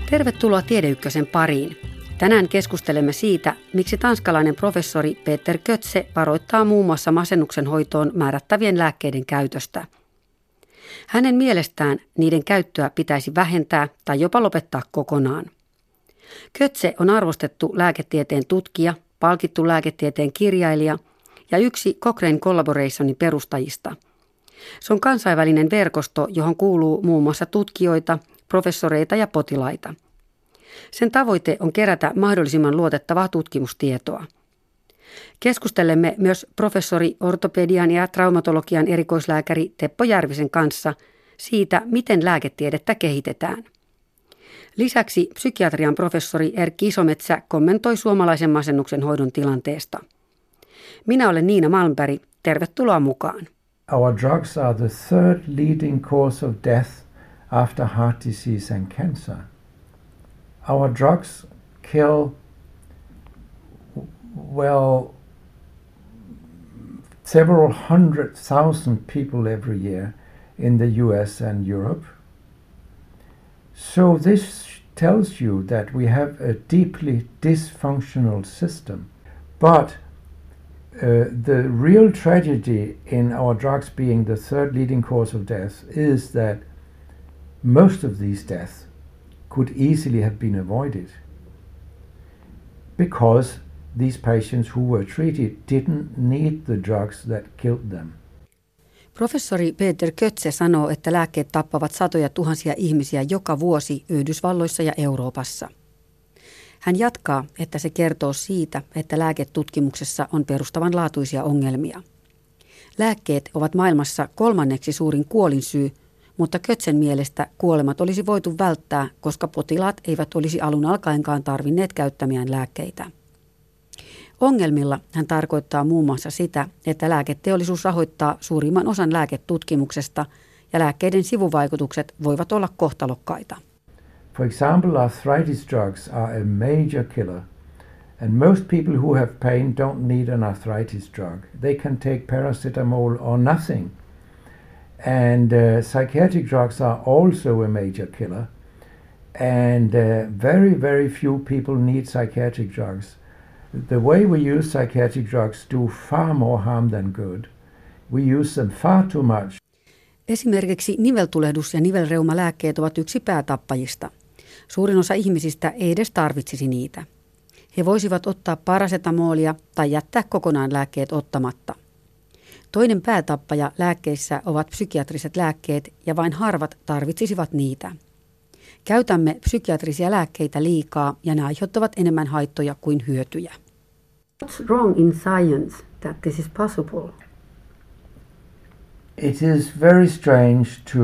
Tervetuloa Tiedeykkösen pariin. Tänään keskustelemme siitä, miksi tanskalainen professori Peter Kötze varoittaa muun muassa masennuksen hoitoon määrättävien lääkkeiden käytöstä. Hänen mielestään niiden käyttöä pitäisi vähentää tai jopa lopettaa kokonaan. Kötze on arvostettu lääketieteen tutkija, palkittu lääketieteen kirjailija ja yksi Cochrane Collaborationin perustajista. Se on kansainvälinen verkosto, johon kuuluu muun muassa tutkijoita, professoreita ja potilaita. Sen tavoite on kerätä mahdollisimman luotettavaa tutkimustietoa. Keskustelemme myös professori ortopedian ja traumatologian erikoislääkäri Teppo Järvisen kanssa siitä, miten lääketiedettä kehitetään. Lisäksi psykiatrian professori Erkki Isometsä kommentoi suomalaisen masennuksen hoidon tilanteesta. Minä olen Niina Malmberg. Tervetuloa mukaan. Our drugs are the third leading cause of death after heart disease and cancer. Our drugs kill, several 100,000 people every year in the US and Europe. So this tells you that we have a deeply dysfunctional system. But the real tragedy in our drugs being the third leading cause of death is that most of these deaths could easily have been avoided because these patients who were treated didn't need the drugs that killed them. Professori Peter Kötze sanoo, että lääkkeet tappavat satoja tuhansia ihmisiä joka vuosi Yhdysvalloissa ja Euroopassa. Hän jatkaa, että se kertoo siitä, että lääketutkimuksessa on perustavanlaatuisia ongelmia. Lääkkeet ovat maailmassa 3. suurin kuolinsyy, mutta Kötzen mielestä kuolemat olisi voitu välttää, koska potilaat eivät olisi alun alkaenkaan tarvinneet käyttämiään lääkkeitä. Ongelmilla hän tarkoittaa muun muassa sitä, että lääketeollisuus rahoittaa suurimman osan lääketutkimuksesta ja lääkkeiden sivuvaikutukset voivat olla kohtalokkaita. For example, arthritis drugs are a major killer, and most people who have pain don't need an arthritis drug. They can take paracetamol or nothing. And psychiatric drugs are also a major killer, and very, very few people need psychiatric drugs. The way we use psychiatric drugs do far more harm than good. We use them far too much. Esimerkiksi niveltulehdus- ja nivelreumalääkkeet ovat yksi päätappajista. Suurin osa ihmisistä ei edes tarvitsisi niitä. He voisivat ottaa parasetamolia tai jättää kokonaan lääkkeet ottamatta. Toinen päätappaja lääkkeissä ovat psykiatriset lääkkeet ja vain harvat tarvitsisivat niitä. Käytämme psykiatrisia lääkkeitä liikaa ja ne aiheuttavat enemmän haittoja kuin hyötyjä. What's wrong in science that this is possible? It is very strange to,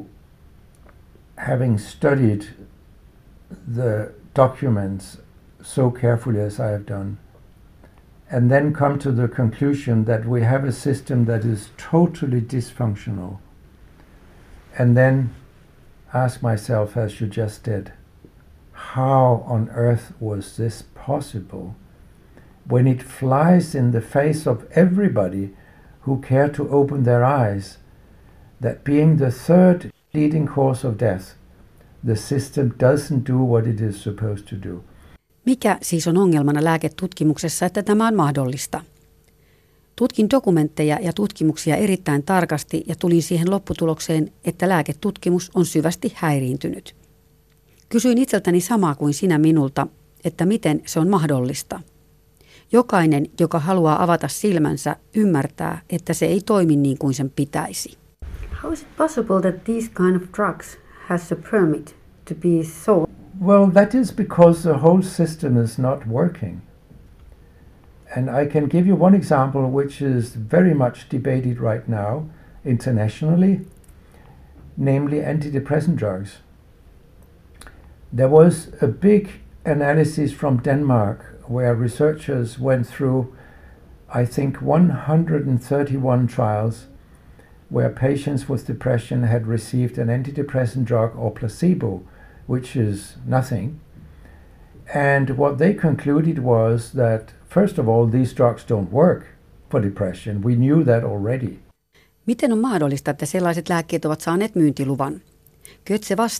having studied the documents so carefully as I have done, and then come to the conclusion that we have a system that is totally dysfunctional, and then ask myself, as you just did, how on earth was this possible when it flies in the face of everybody who care to open their eyes that being the third leading cause of death, the system doesn't do what it is supposed to do. Mikä siis on ongelmana lääketutkimuksessa, että tämä on mahdollista? Tutkin dokumentteja ja tutkimuksia erittäin tarkasti ja tulin siihen lopputulokseen, että lääketutkimus on syvästi häiriintynyt. Kysyin itseltäni samaa kuin sinä minulta, että miten se on mahdollista. Jokainen, joka haluaa avata silmänsä, ymmärtää, että se ei toimi niin kuin sen pitäisi. How is it possible that these kind of drugs has a permit to be sold? Well, that is because the whole system is not working. And I can give you one example which is very much debated right now internationally, namely antidepressant drugs. There was a big analysis from Denmark where researchers went through, I think, 131 trials where patients with depression had received an antidepressant drug or placebo, which is nothing. And what they concluded was that, first of all, these drugs don't work for depression. We knew that already. Miten on mahdollista, että sellaiset lääkkeet ovat saaneet myyntiluvan? Kötze vastaa,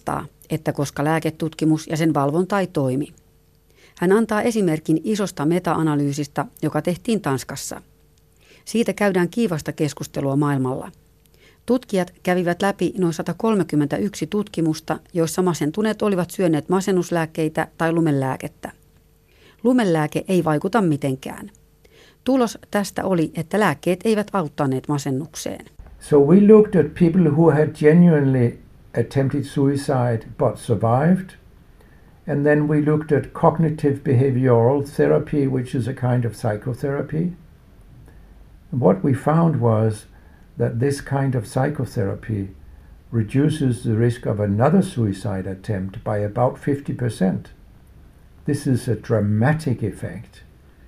että koska lääketutkimus ja sen valvonta ei toimi. Hän antaa esimerkin isosta meta-analyysistä, joka tehtiin Tanskassa. Siitä käydään kiivasta keskustelua maailmalla. Tutkijat kävivät läpi noin 131 tutkimusta, joissa masentuneet olivat syöneet masennuslääkkeitä tai lumelääkettä. Lumelääke ei vaikuta mitenkään. Tulos tästä oli, että lääkkeet eivät auttaneet masennukseen. So we looked at people who had genuinely attempted suicide but survived. And then we looked at cognitive behavioral therapy, which is a kind of psychotherapy. And what we found was that this kind of psychotherapy reduces the risk of another suicide attempt by about 50%. This is a dramatic effect.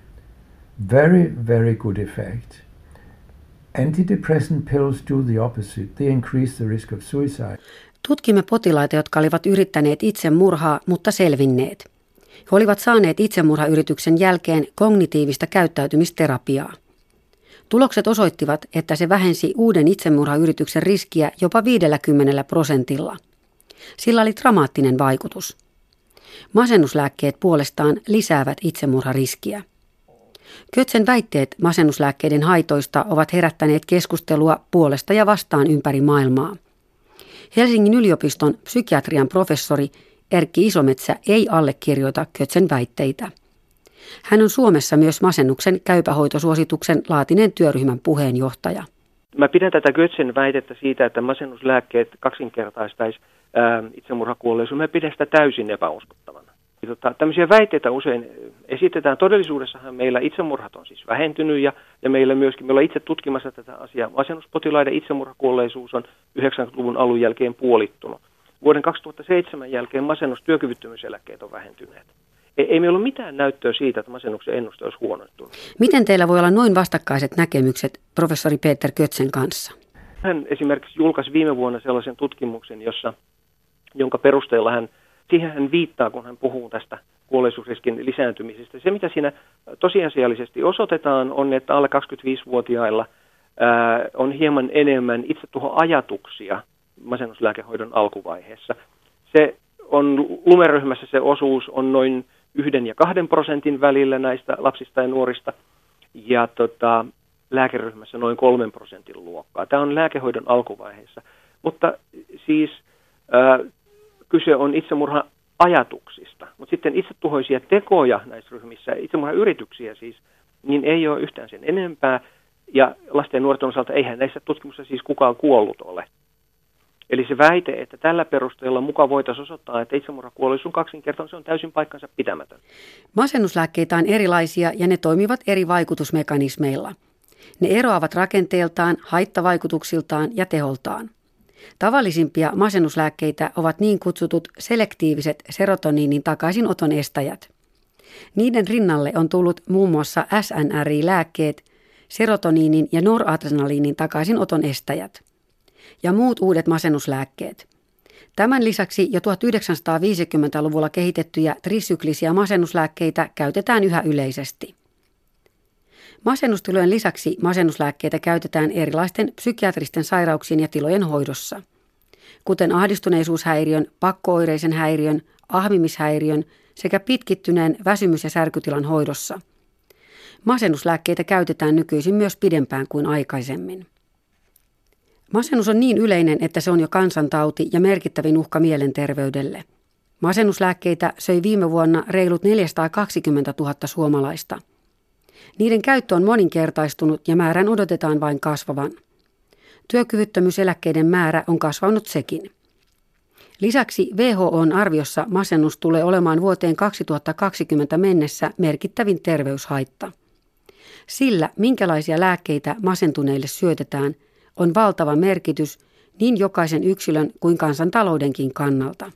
Very, very good effect. Antidepressant pills do the opposite. They increase the risk of suicide. Tutkimme potilaita, jotka olivat yrittäneet itsemurhaa, mutta selvinneet. He olivat saaneet itsemurhayrityksen jälkeen kognitiivista käyttäytymisterapiaa. Tulokset osoittivat, että se vähensi uuden itsemurhayrityksen riskiä jopa 50%. Sillä oli dramaattinen vaikutus. Masennuslääkkeet puolestaan lisäävät itsemurhariskiä. Kötzen väitteet masennuslääkkeiden haitoista ovat herättäneet keskustelua puolesta ja vastaan ympäri maailmaa. Helsingin yliopiston psykiatrian professori Erkki Isometsä ei allekirjoita Kötzen väitteitä. Hän on Suomessa myös masennuksen käypähoitosuosituksen laatineen työryhmän puheenjohtaja. Mä pidän tätä Kötzen väitettä siitä, että masennuslääkkeet kaksinkertaistaisi itsemurhakuolleisuuden. Mä pidän sitä täysin epäuskottavana. Tämmöisiä väitteitä usein esitetään. Todellisuudessahan meillä itsemurhat on siis vähentynyt ja meillä myöskin, me ollaan itse tutkimassa tätä asiaa. Masennuspotilaiden itsemurhakuolleisuus on 90-luvun alun jälkeen puolittunut. Vuoden 2007 jälkeen masennustyökyvyttömyyseläkkeet on vähentyneet. Ei meillä ole mitään näyttöä siitä, että masennuksen ennuste olisi huonontunut. Miten teillä voi olla noin vastakkaiset näkemykset professori Peter Kötzen kanssa? Hän esimerkiksi julkaisi viime vuonna sellaisen tutkimuksen, jonka perusteella hän viittaa, kun hän puhuu tästä kuolleisuusriskin lisääntymisestä. Se, mitä siinä tosiasiallisesti osoitetaan, on, että alle 25-vuotiailla on hieman enemmän itsetuhoajatuksia masennuslääkehoidon alkuvaiheessa. Se on lumeryhmässä se osuus on noin 1 ja 2% välillä näistä lapsista ja nuorista, ja lääkeryhmässä noin 3% luokkaa. Tämä on lääkehoidon alkuvaiheessa, mutta siis kyse on itsemurha-ajatuksista, mutta sitten itsetuhoisia tekoja näissä ryhmissä, itsemurhayrityksiä siis, niin ei ole yhtään sen enempää, ja lasten ja nuorten osalta eihän näissä tutkimuksissa siis kukaan kuollut ole. Eli se väite, että tällä perusteella mukaan voitaisiin osoittaa, että itsemurhakuolleisuus on kaksinkertainen, se on täysin paikkansa pitämätön. Masennuslääkkeitä on erilaisia ja ne toimivat eri vaikutusmekanismeilla. Ne eroavat rakenteeltaan, haittavaikutuksiltaan ja teholtaan. Tavallisimpia masennuslääkkeitä ovat niin kutsutut selektiiviset serotoniinin takaisinoton estäjät. Niiden rinnalle on tullut muun muassa SNRI-lääkkeet, serotoniinin ja noradrenaliinin takaisinoton estäjät ja muut uudet masennuslääkkeet. Tämän lisäksi jo 1950-luvulla kehitettyjä trisyklisiä masennuslääkkeitä käytetään yhä yleisesti. Masennustilojen lisäksi masennuslääkkeitä käytetään erilaisten psykiatristen sairauksien ja tilojen hoidossa, kuten ahdistuneisuushäiriön, pakkooireisen häiriön, ahmimishäiriön sekä pitkittyneen väsymys- ja särkytilan hoidossa. Masennuslääkkeitä käytetään nykyisin myös pidempään kuin aikaisemmin. Masennus on niin yleinen, että se on jo kansantauti ja merkittävin uhka mielenterveydelle. Masennuslääkkeitä söi viime vuonna reilut 420 000 suomalaista. Niiden käyttö on moninkertaistunut ja määrän odotetaan vain kasvavan. Työkyvyttömyyseläkkeiden määrä on kasvanut sekin. Lisäksi WHO:n arviossa masennus tulee olemaan vuoteen 2020 mennessä merkittävin terveyshaitta. Sillä, minkälaisia lääkkeitä masentuneille syötetään, on valtava merkitys niin jokaisen yksilön kuin kansantaloudenkin kannalta.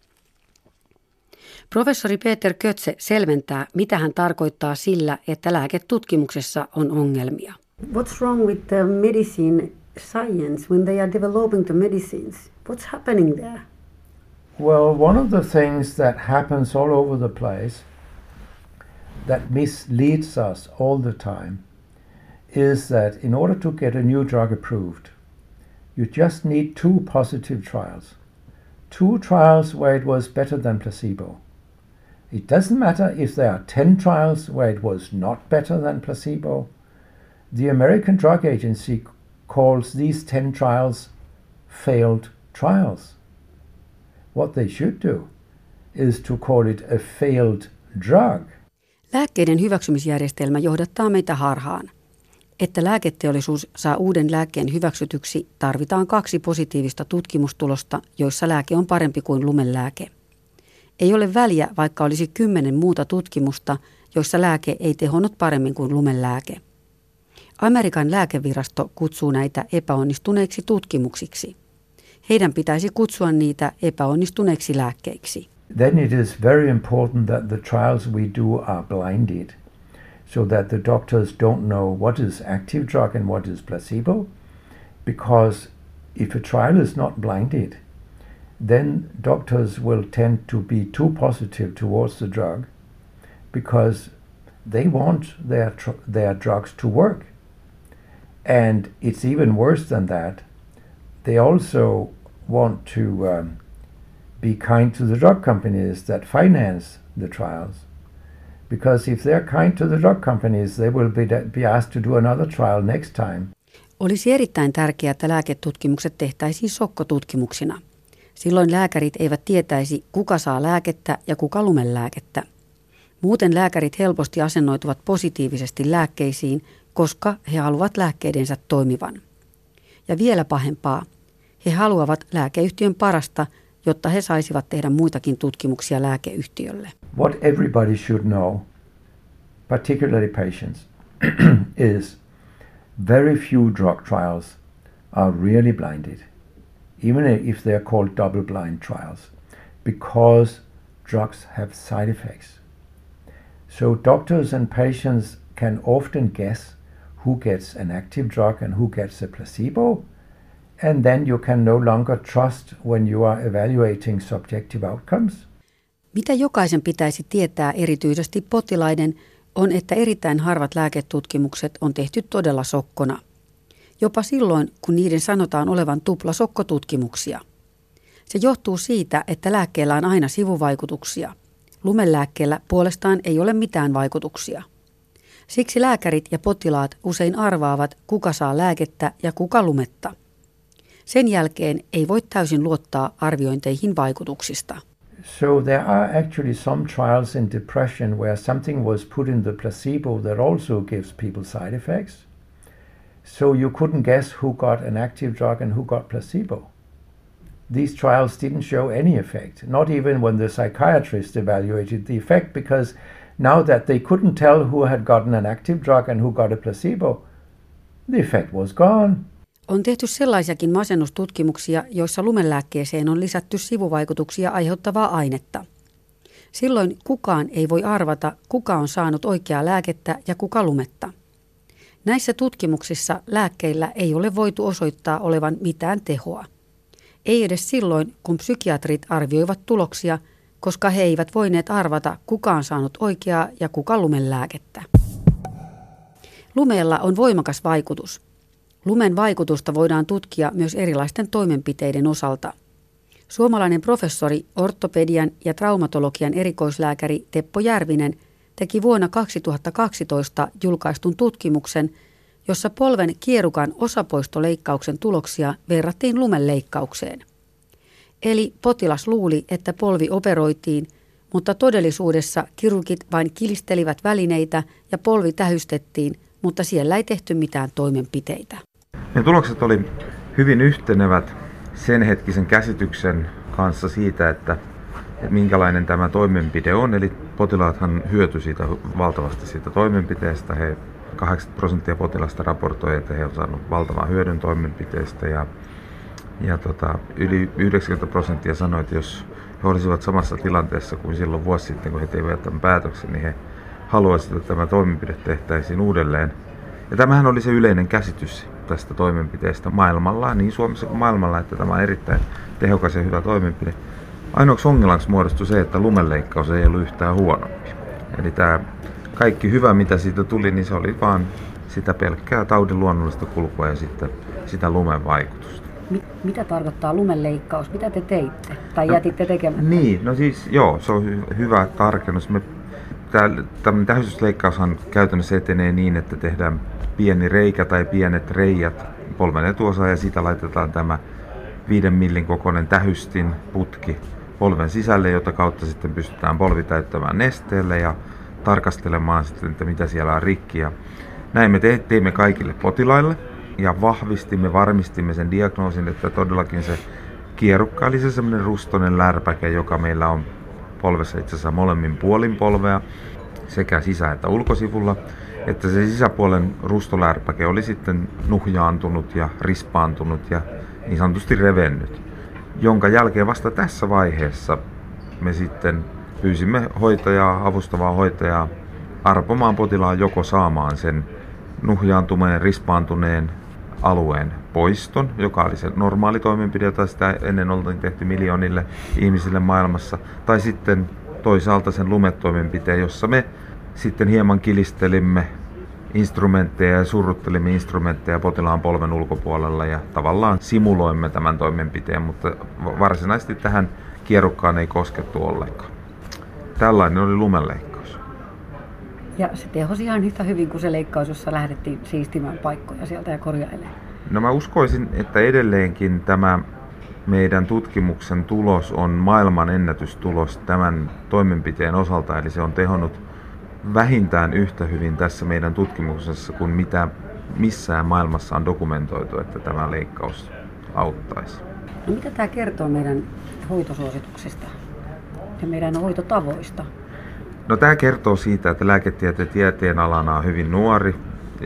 Professori Peter Kötze selventää, mitä hän tarkoittaa sillä, että lääketutkimuksessa on ongelmia. What's wrong with the medicine science when they are developing the medicines? What's happening there? Well, one of the things that happens all over the place that misleads us all the time is that in order to get a new drug approved, you just need 2 positive trials 2 trials where it was better than placebo. It doesn't matter if there are 10 trials where it was not better than placebo. The American Drug Agency calls these 10 trials failed trials. What they should do is to call it a failed drug. Lääkkeiden hyväksymisjärjestelmä johdattaa meitä harhaan. Että lääketeollisuus saa uuden lääkkeen hyväksytyksi, tarvitaan 2 positiivista tutkimustulosta, joissa lääke on parempi kuin lumelääke. Ei ole väliä, vaikka olisi 10 muuta tutkimusta, joissa lääke ei tehonnut paremmin kuin lumelääke. Amerikan lääkevirasto kutsuu näitä epäonnistuneiksi tutkimuksiksi. Heidän pitäisi kutsua niitä epäonnistuneiksi lääkkeiksi. Then it is very important that the trials we do are blinded, so that the doctors don't know what is active drug and what is placebo, because if a trial is not blinded, then doctors will tend to be too positive towards the drug because they want their drugs to work. And it's even worse than that. They also want to be kind to the drug companies that finance the trials. Because if they're kind to the drug companies, they will be asked to do another trial next time. Olisi erittäin tärkeää, että lääketutkimukset tehtäisiin sokkotutkimuksina. Silloin lääkärit eivät tietäisi, kuka saa lääkettä ja kuka lumelääkettä. Muuten lääkärit helposti asennoituvat positiivisesti lääkkeisiin, koska he haluavat lääkkeidensä toimivan. Ja vielä pahempaa, he haluavat lääkeyhtiön parasta, jotta he saisivat tehdä muitakin tutkimuksia lääkeyhtiölle. What everybody should know, particularly patients, is very few drug trials are really blinded, even if they're called double-blind trials, because drugs have side effects. So doctors and patients can often guess who gets an active drug and who gets a placebo, and then you can no longer trust when you are evaluating subjective outcomes. Mitä jokaisen pitäisi tietää, erityisesti potilaiden, on, että erittäin harvat lääketutkimukset on tehty todella sokkona. Jopa silloin, kun niiden sanotaan olevan tuplasokkotutkimuksia. Se johtuu siitä, että lääkkeellä on aina sivuvaikutuksia. Lumelääkkeellä puolestaan ei ole mitään vaikutuksia. Siksi lääkärit ja potilaat usein arvaavat, kuka saa lääkettä ja kuka lumetta. Sen jälkeen ei voi täysin luottaa arviointeihin vaikutuksista. So there are actually some trials in depression where something was put in the placebo that also gives people side effects. So you couldn't guess who got an active drug and who got placebo. These trials didn't show any effect, not even when the psychiatrist evaluated the effect, because now that they couldn't tell who had gotten an active drug and who got a placebo, the effect was gone. On tehty sellaisiakin masennustutkimuksia, joissa lumelääkkeeseen on lisätty sivuvaikutuksia aiheuttavaa ainetta. Silloin kukaan ei voi arvata, kuka on saanut oikeaa lääkettä ja kuka lumetta. Näissä tutkimuksissa lääkkeillä ei ole voitu osoittaa olevan mitään tehoa. Ei edes silloin, kun psykiatrit arvioivat tuloksia, koska he eivät voineet arvata, kuka on saanut oikeaa ja kuka lumelääkettä. Lumeella on voimakas vaikutus. Lumen vaikutusta voidaan tutkia myös erilaisten toimenpiteiden osalta. Suomalainen professori, ortopedian ja traumatologian erikoislääkäri Teppo Järvinen teki vuonna 2012 julkaistun tutkimuksen, jossa polven kierukan osapoistoleikkauksen tuloksia verrattiin lumeleikkaukseen. Eli potilas luuli, että polvi operoitiin, mutta todellisuudessa kirurgit vain kilistelivät välineitä ja polvi tähystettiin, mutta siellä ei tehty mitään toimenpiteitä. Ne tulokset oli hyvin yhtenevät sen hetkisen käsityksen kanssa siitä, että minkälainen tämä toimenpide on. Eli potilaathan hyötyi siitä valtavasti siitä toimenpiteestä. 80% potilasta raportoi, että he ovat saaneet valtavan hyödyn toimenpiteestä ja yli 90% sanoi, että jos he olisivat samassa tilanteessa kuin silloin vuosi sitten, kun he tekivät tämän päätöksen, niin he haluaisivat, että tämä toimenpide tehtäisiin uudelleen. Ja tämähän oli se yleinen käsitys tästä toimenpiteestä maailmalla, niin Suomessa kuin maailmalla, että tämä on erittäin tehokas ja hyvä toimenpide. Ainoaksi ongelmaksi muodostui se, että lumeleikkaus ei ollut yhtään huonompi. Eli tämä kaikki hyvä, mitä siitä tuli, niin se oli vaan sitä pelkkää taudin luonnollista kulkua ja sitten sitä lumen vaikutusta. Mitä tarkoittaa lumeleikkaus? Mitä te teitte tai jätitte tekemättä? Niin, no siis joo, se on hyvä tarkennus. Tämmöinen tähystysleikkaushan käytännössä etenee niin, että tehdään pieni reikä tai pienet reijät polven etuosaan ja siitä laitetaan tämä 5 millin kokoinen tähystin putki polven sisälle, jota kautta sitten pystytään polvi täyttämään nesteelle ja tarkastelemaan sitten, että mitä siellä on rikki. Ja näin me teimme kaikille potilaille ja varmistimme sen diagnoosin, että todellakin se kierukka oli se semmoinen rustoinen lärpäke, joka meillä on polvessa itse asiassa molemmin puolin polvea sekä sisä- että ulkosivulla, että se sisäpuolen rustolärpäke oli sitten nuhjaantunut ja rispaantunut ja niin sanotusti revennyt, jonka jälkeen vasta tässä vaiheessa me sitten pyysimme avustavaa hoitajaa arpomaan potilaan joko saamaan sen nuhjaantuneen, rispaantuneen alueen poiston, joka oli se normaali toimenpide, jota sitä ennen oltiin tehty miljoonille ihmisille maailmassa, tai sitten toisaalta sen lumetoimenpiteen, jossa me sitten hieman kilistelimme instrumentteja ja surruttelimme instrumentteja potilaan polven ulkopuolella ja tavallaan simuloimme tämän toimenpiteen, mutta varsinaisesti tähän kierukkaan ei koskettu ollenkaan. Tällainen oli lumeleikkaus. Ja se tehosi ihan yhtä hyvin kuin se leikkaus, jossa lähdettiin siistimään paikkoja sieltä ja korjailemaan. No mä uskoisin, että edelleenkin tämä meidän tutkimuksen tulos on maailman ennätystulos tämän toimenpiteen osalta, eli se on tehonnut vähintään yhtä hyvin tässä meidän tutkimuksessa kuin mitä missään maailmassa on dokumentoitu, että tämä leikkaus auttaisi. No mitä tämä kertoo meidän hoitosuosituksista ja meidän hoitotavoista? No tämä kertoo siitä, että lääketieteen tieteen alana on hyvin nuori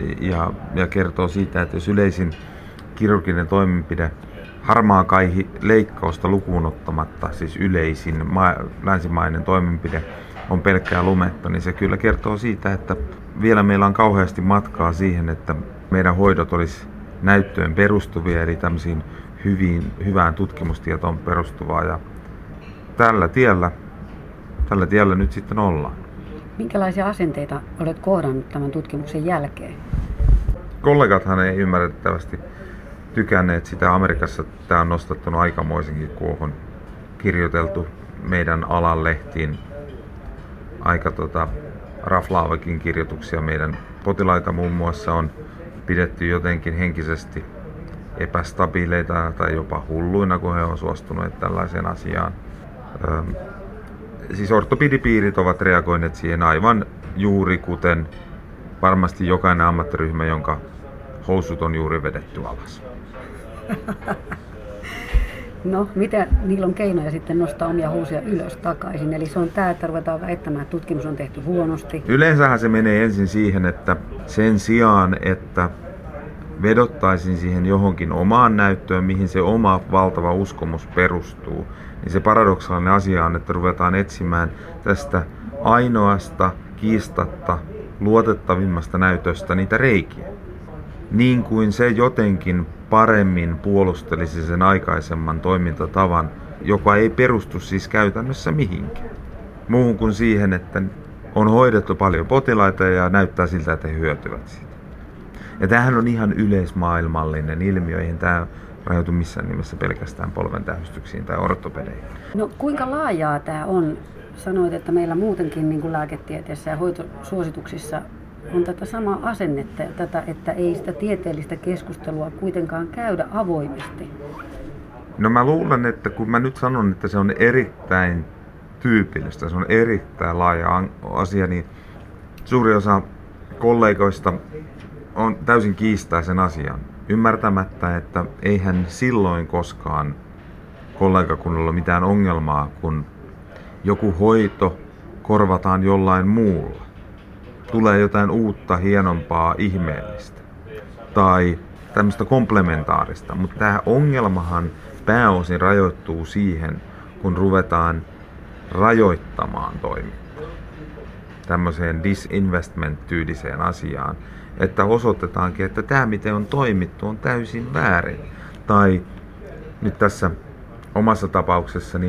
ja kertoo siitä, että jos yleisin kirurginen toimenpide harmaakaihi leikkausta lukuun ottamatta, siis yleisin länsimainen toimenpide on pelkkää lumetta, niin se kyllä kertoo siitä, että vielä meillä on kauheasti matkaa siihen, että meidän hoidot olisi näyttöön perustuvia, eli tämmöisiin hyvään tutkimustietoon perustuvaa. Ja tällä tiellä nyt sitten ollaan. Minkälaisia asenteita olet kohdannut tämän tutkimuksen jälkeen? Kollegathan ei ymmärrettävästi tykänneet sitä. Amerikassa tämä on nostattanut aikamoisenkin kuohon. Kirjoiteltu meidän alan lehtiin aika raflaavakin kirjoituksia. Meidän potilaita muun muassa on pidetty jotenkin henkisesti epästabiileita tai jopa hulluina, kun he on suostuneet tällaiseen asiaan. Siis ortopedipiirit ovat reagoineet siihen aivan juuri kuten varmasti jokainen ammattiryhmä, jonka housut on juuri vedetty alas. No, mitä niillä on keinoja sitten nostaa omia housuja ylös takaisin? Eli se on tämä, että ruvetaan väittämään, että tutkimus on tehty huonosti. Yleensähän se menee ensin siihen, että sen sijaan, että vedottaisin siihen johonkin omaan näyttöön, mihin se oma valtava uskomus perustuu, niin se paradoksaalinen asia on, että ruvetaan etsimään tästä ainoasta, kiistatta, luotettavimmasta näytöstä niitä reikiä. Niin kuin se jotenkin paremmin puolustelisi sen aikaisemman toimintatavan, joka ei perustu siis käytännössä mihinkään. Muuhun kuin siihen, että on hoidettu paljon potilaita ja näyttää siltä, että he hyötyvät siitä. Ja tämähän on ihan yleismaailmallinen ilmiö, eihän tämä rajoitu missään nimessä pelkästään polven tähystyksiin tai ortopedeihin. No kuinka laajaa tämä on? Sanoit, että meillä muutenkin niin kuin lääketieteessä ja hoitosuosituksissa on tätä samaa asennetta ja tätä, että ei sitä tieteellistä keskustelua kuitenkaan käydä avoimesti. No mä luulen, että kun mä nyt sanon, että se on erittäin tyypillistä, se on erittäin laaja asia, niin suuri osa kollegoista on täysin kiistää sen asian, ymmärtämättä, että eihän silloin koskaan kollegakunnalla ole mitään ongelmaa, kun joku hoito korvataan jollain muulla. Tulee jotain uutta, hienompaa, ihmeellistä tai tämmöistä komplementaarista, mutta tämä ongelmahan pääosin rajoittuu siihen, kun ruvetaan rajoittamaan toimintaa tämmöiseen disinvestment-tyyliseen asiaan, että osoitetaankin, että tämä miten on toimittu on täysin väärin. Tai nyt tässä omassa tapauksessa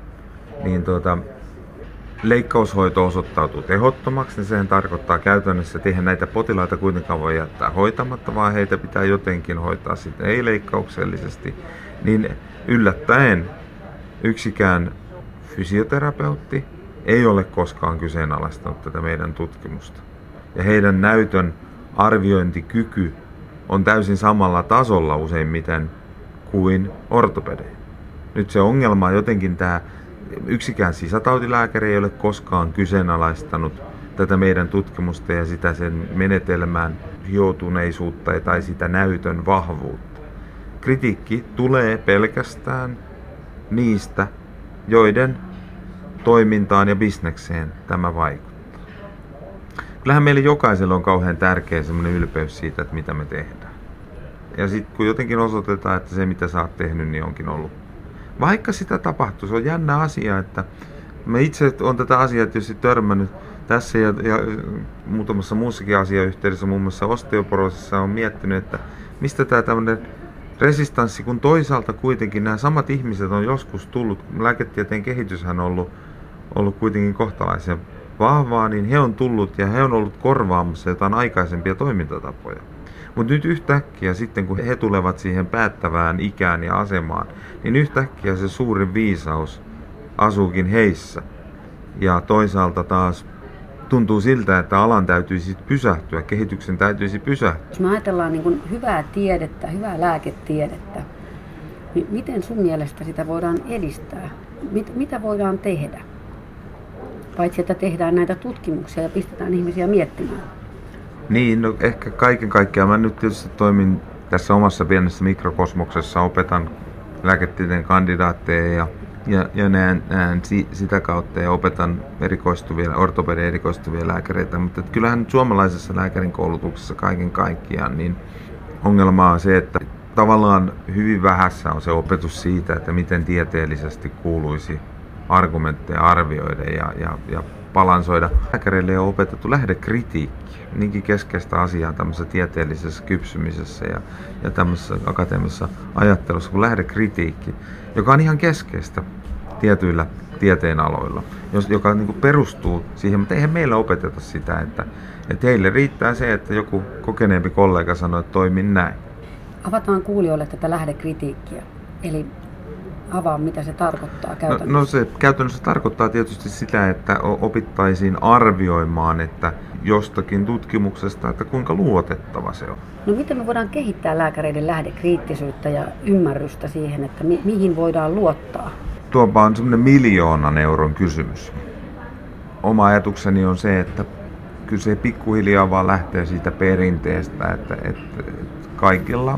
leikkaushoito osoittautuu tehottomaksi, niin sehän tarkoittaa käytännössä, että eihän näitä potilaita kuitenkaan voi jättää hoitamatta, vaan heitä pitää jotenkin hoitaa sitten ei-leikkauksellisesti. niin yllättäen yksikään fysioterapeutti ei ole koskaan kyseenalaistanut tätä meidän tutkimusta. Ja heidän näytön arviointikyky on täysin samalla tasolla useimmiten kuin ortopedeilla. Nyt se ongelma on jotenkin tämä, yksikään sisätautilääkäri ei ole koskaan kyseenalaistanut tätä meidän tutkimusta ja sitä sen menetelmään hioutuneisuutta tai sitä näytön vahvuutta. Kritiikki tulee pelkästään niistä, joiden toimintaan ja bisnekseen tämä vaikuttaa. Kyllähän meille jokaiselle on kauhean tärkeä semmoinen ylpeys siitä, että mitä me tehdään. Ja sitten kun jotenkin osoitetaan, että se mitä sä oot tehnyt, niin onkin ollut. Vaikka sitä tapahtuu, se on jännä asia, että mä itse olen tätä asiaa tietysti törmännyt tässä ja muutamassa muussakin asiayhteydessä, muun muassa osteoporoosissa on miettinyt, että mistä tämä tämmöinen resistanssi, kun toisaalta kuitenkin nämä samat ihmiset on joskus tullut, lääketieteen kehityshän on ollut kuitenkin kohtalaisen vahvaa, niin he on tullut ja he on ollut korvaamassa jotain aikaisempia toimintatapoja. Mutta nyt yhtäkkiä sitten, kun he tulevat siihen päättävään ikään ja asemaan, niin yhtäkkiä se suurin viisaus asuukin heissä. Ja toisaalta taas tuntuu siltä, että alan täytyisi pysähtyä, kehityksen täytyisi pysähtyä. Jos me ajatellaan niin kuin hyvää tiedettä, hyvää lääketiedettä, niin miten sun mielestä sitä voidaan edistää? Mitä voidaan tehdä? Paitsi että tehdään näitä tutkimuksia ja pistetään ihmisiä miettimään. Niin, no ehkä kaiken kaikkiaan. Mä nyt tietysti toimin tässä omassa pienessä mikrokosmoksessa, opetan lääketieteen kandidaatteja ja näen sitä kautta ja opetan ortopedian erikoistuvia lääkäreitä. Mutta kyllähän suomalaisessa lääkärin koulutuksessa kaiken kaikkiaan niin ongelma on se, että tavallaan hyvin vähässä on se opetus siitä, että miten tieteellisesti kuuluisi argumentteja arvioida ja balansoida. Lääkäreille on opetettu lähdekritiikki, niinkin keskeistä asiaa tämmöisessä tieteellisessä kypsymisessä ja tämmöisessä akateemisessa ajattelussa kuin lähdekritiikki, joka on ihan keskeistä tietyillä tieteenaloilla, joka niin kuin perustuu siihen, mutta eihän meillä opeteta sitä, että heille riittää se, että joku kokeneempi kollega sanoo, että toimin näin. Avataan kuulijoille tätä lähdekritiikkiä, eli avaa, mitä se tarkoittaa käytännössä. No se käytännössä tarkoittaa tietysti sitä, että opittaisiin arvioimaan, että jostakin tutkimuksesta, että kuinka luotettava se on. No miten me voidaan kehittää lääkäreiden lähdekriittisyyttä ja ymmärrystä siihen, että mihin voidaan luottaa? Tuopa on semmoinen 1 000 000 euron kysymys. Oma ajatukseni on se, että kyllä se pikkuhiljaa vaan lähtee siitä perinteestä, että kaikilla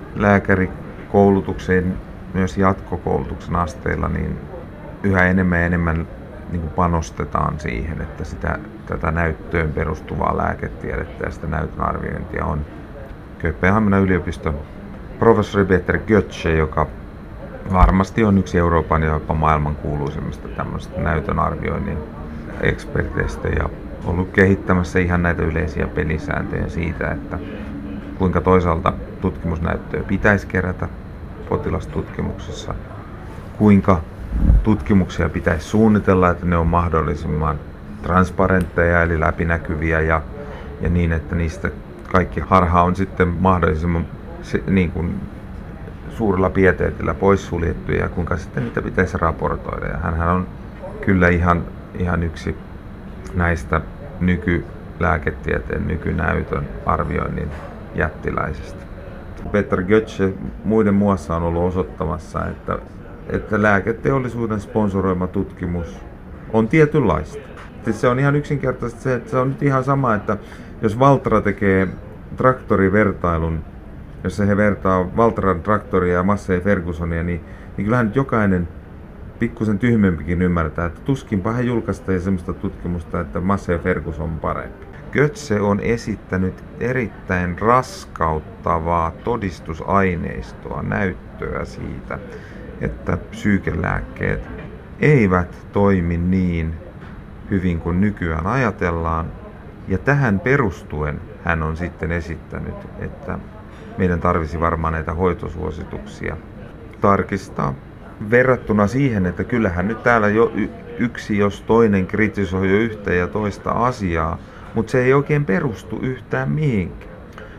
lääkärikoulutuksen, myös jatkokoulutuksen asteilla, niin yhä enemmän ja enemmän niin kuin panostetaan siihen, että tätä näyttöön perustuvaa lääketiedettä ja sitä näytön arviointia on. Kööpenhaminan yliopiston professori Peter Götze, joka varmasti on yksi Euroopan ja jopa maailman kuuluisimmista tämmöistä näytön arvioinnin eksperteistä ja ollut kehittämässä ihan näitä yleisiä pelisääntöjä siitä, että kuinka toisaalta tutkimusnäyttöä pitäisi kerätä potilastutkimuksessa, kuinka tutkimuksia pitäisi suunnitella, että ne on mahdollisimman transparentteja eli läpinäkyviä ja niin, että niistä kaikki harha on sitten mahdollisimman niin kuin suurella pieteetillä poissuljettu ja kuinka sitten niitä pitäisi raportoida. Ja hänhän on kyllä ihan yksi näistä nykylääketieteen, nykynäytön arvioinnin jättiläisistä. Peter Götze muiden muassa on ollut osoittamassa, että lääketeollisuuden sponsoroima tutkimus on tietynlaista. Se on ihan yksinkertaisesti se, että se on nyt ihan sama, että jos Valtra tekee traktorivertailun, jossa he vertaa Valtran traktoria ja Massey Fergusonia, niin kyllähän nyt jokainen pikkusen tyhmempikin ymmärtää, että tuskinpa he julkaistaan semmoista tutkimusta, että Massey Ferguson on parempi. Götze on esittänyt erittäin raskauttavaa todistusaineistoa, näyttöä siitä, että psyykelääkkeet eivät toimi niin hyvin kuin nykyään ajatellaan. Ja tähän perustuen hän on sitten esittänyt, että meidän tarvisi varmaan näitä hoitosuosituksia tarkistaa. Verrattuna siihen, että kyllähän nyt täällä jo yksi jos toinen kritisoi jo yhtä ja toista asiaa, mutta se ei oikein perustu yhtään mihinkään.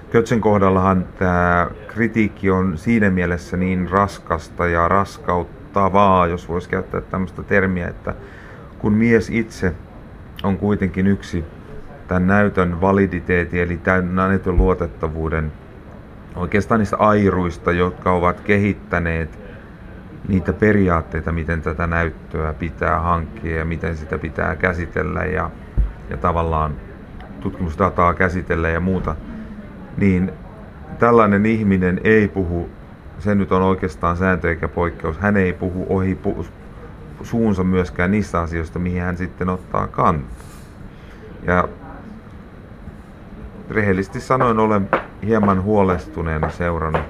Götzen kohdallahan tämä kritiikki on siinä mielessä niin raskasta ja raskauttavaa, jos voisi käyttää tämmöistä termiä, että kun mies itse on kuitenkin yksi tämän näytön validiteetin eli tämän näytön luotettavuuden oikeastaan niistä airuista, jotka ovat kehittäneet niitä periaatteita, miten tätä näyttöä pitää hankkia ja miten sitä pitää käsitellä ja tavallaan tutkimusdataa käsitellä ja muuta, niin tällainen ihminen ei puhu, se nyt on oikeastaan sääntö eikä poikkeus, hän ei puhu ohi suunsa myöskään niistä asioista, mihin hän sitten ottaa kantaa. Ja rehellisesti sanoen olen hieman huolestuneena seurannut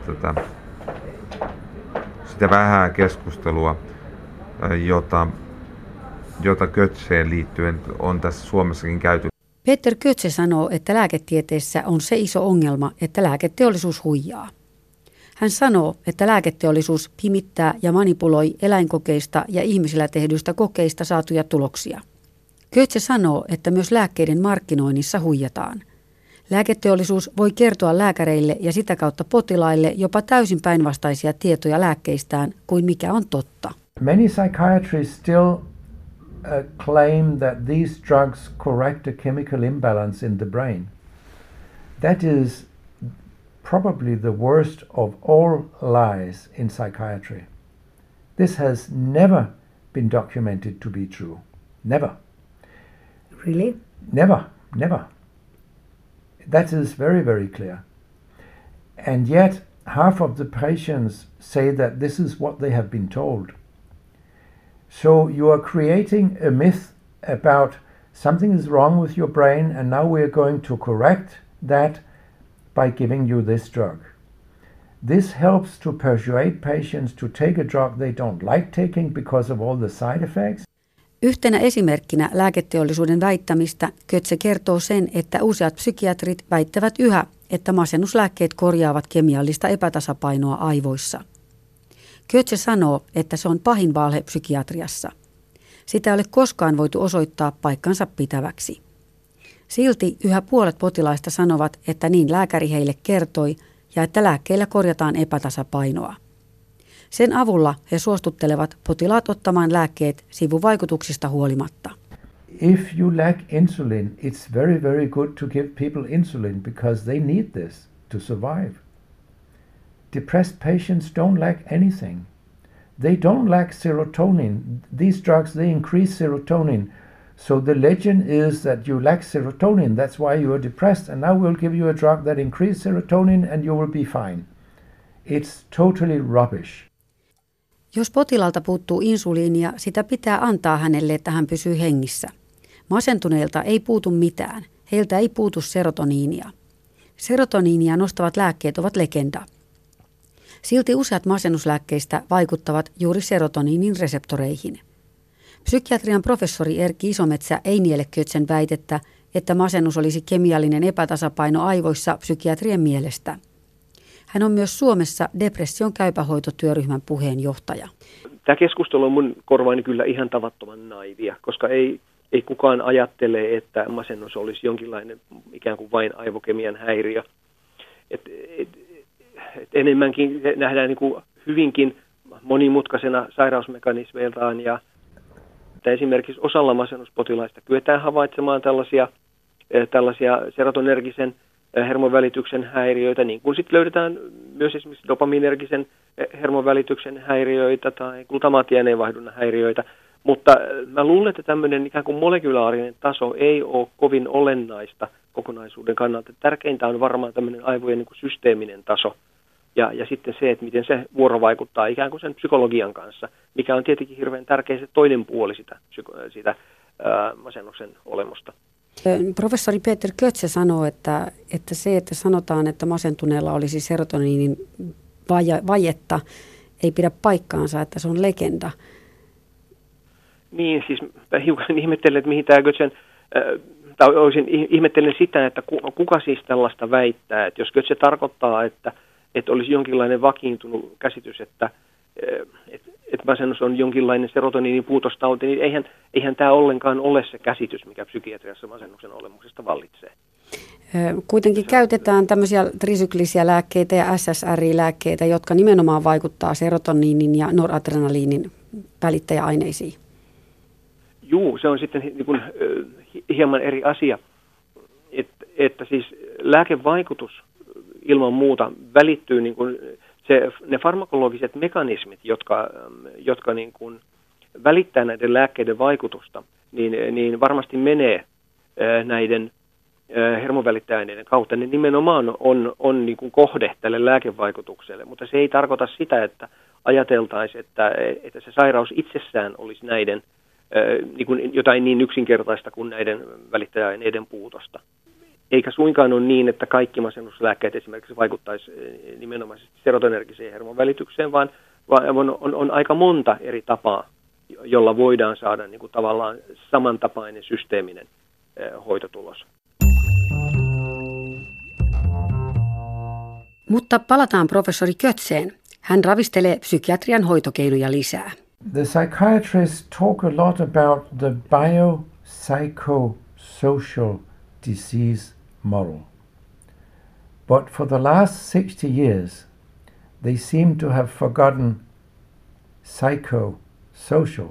sitä vähää keskustelua, jota Götzeen liittyen on tässä Suomessakin käyty. Peter Götze sanoo, että lääketieteessä on se iso ongelma, että lääketeollisuus huijaa. Hän sanoo, että lääketeollisuus pimittää ja manipuloi eläinkokeista ja ihmisillä tehdyistä kokeista saatuja tuloksia. Götze sanoo, että myös lääkkeiden markkinoinnissa huijataan. Lääketeollisuus voi kertoa lääkäreille ja sitä kautta potilaille jopa täysin päinvastaisia tietoja lääkkeistään kuin mikä on totta. Many psychiatrists still claim that these drugs correct a chemical imbalance in the brain. That is probably the worst of all lies in psychiatry. This has never been documented to be true. Never. Really? Never. That is very, very clear. And yet, half of the patients say that this is what they have been told. So you are creating a myth about something is wrong with your brain, and now we are going to correct that by giving you this drug. This helps to persuade patients to take a drug they don't like taking because of all the side effects. Yhtenä esimerkkinä lääketeollisuuden väittämistä Götze kertoo sen, että useat psykiatrit väittävät yhä, että masennuslääkkeet korjaavat kemiallista epätasapainoa aivoissa. Götze sanoo, että se on pahin valhe psykiatriassa. Sitä ei ole koskaan voitu osoittaa paikkansa pitäväksi. Silti yhä puolet potilaista sanovat, että niin lääkäri heille kertoi ja että lääkkeillä korjataan epätasapainoa. Sen avulla he suostuttelevat potilaat ottamaan lääkkeet sivuvaikutuksista huolimatta. If you lack insulin, it's very, very good to give people insulin because they need this to survive. Depressed patients don't lack anything. They don't lack serotonin. These drugs, they increase serotonin. So the legend is that you lack serotonin. That's why you are depressed. And now we'll give you a drug that increases serotonin and you will be fine. It's totally rubbish. Jos potilaalta puuttuu insuliinia, sitä pitää antaa hänelle, että hän pysyy hengissä. Masentuneilta ei puutu mitään. Heiltä ei puutu serotoniinia. Serotoniinia nostavat lääkkeet ovat legenda. Silti useat masennuslääkkeistä vaikuttavat juuri serotoniinin reseptoreihin. Psykiatrian professori Erkki Isometsä ei niele Götzen väitettä, että masennus olisi kemiallinen epätasapaino aivoissa psykiatrien mielestä. Hän on myös Suomessa depression käypähoitotyöryhmän puheenjohtaja. Tämä keskustelu on mun korvaani kyllä ihan tavattoman naivia, koska ei kukaan ajattele, että masennus olisi jonkinlainen ikään kuin vain aivokemian häiriö. Et enemmänkin nähdään niin kuin hyvinkin monimutkaisena sairausmekanismeiltaan ja esimerkiksi osalla masennuspotilaista kyetään havaitsemaan tällaisia serotoninergisen hermovälityksen häiriöitä, niin kuin sitten löydetään myös esimerkiksi dopaminergisen hermovälityksen häiriöitä tai glutamaattiaineenvaihdunnan häiriöitä, mutta mä luulen, että tämmöinen ikään kuin molekulaarinen taso ei ole kovin olennaista kokonaisuuden kannalta. Tärkeintä on varmaan tämmöinen aivojen niin kuin systeeminen taso ja sitten se, että miten se vuorovaikuttaa ikään kuin sen psykologian kanssa, mikä on tietenkin hirveän tärkeä se toinen puoli sitä masennuksen olemusta. Professori Peter Götze sanoo, että se, että sanotaan, että masentuneella olisi serotoniinin vajetta, ei pidä paikkaansa, että se on legenda. Niin, siis hiukan ihmettelen, että mihin tämä Götzen, ihmettelen sitä, että kuka siis tällaista väittää, että jos Götze tarkoittaa, että olisi jonkinlainen vakiintunut käsitys, että masennus on jonkinlainen serotoniinin puutostauti, niin eihän tämä ollenkaan ole se käsitys, mikä psykiatriassa masennuksen olemuksesta vallitsee. Kuitenkin käytetään tämmöisiä trisyklisiä lääkkeitä ja SSRI-lääkkeitä, jotka nimenomaan vaikuttaa serotoniinin ja noradrenaliinin välittäjäaineisiin. Juu, se on sitten niin kuin hieman eri asia, että siis lääkevaikutus ilman muuta välittyy niin kuin ne farmakologiset mekanismit, jotka niin kuin välittää näiden lääkkeiden vaikutusta, niin varmasti menee näiden hermovälittäjäaineiden kautta. Ne nimenomaan on niin kuin kohde tälle lääkevaikutukselle, mutta se ei tarkoita sitä, että ajateltaisiin, että se sairaus itsessään olisi näiden niin kuin jotain niin yksinkertaista kuin näiden välittäjäaineiden puutosta. Eikä suinkaan ole niin, että kaikki masennuslääkkeet esimerkiksi vaikuttaisi nimenomaisesti serotoninergiseen hermonvälitykseen, vaan on aika monta eri tapaa, jolla voidaan saada niin kuin tavallaan samantapainen systeeminen hoitotulos. Mutta palataan professori Kötzeen. Hän ravistelee psykiatrian hoitokeinoja lisää. The psychiatrists talk a lot about the biopsychosocial disease model. But for the last 60 years, they seem to have forgotten psychosocial.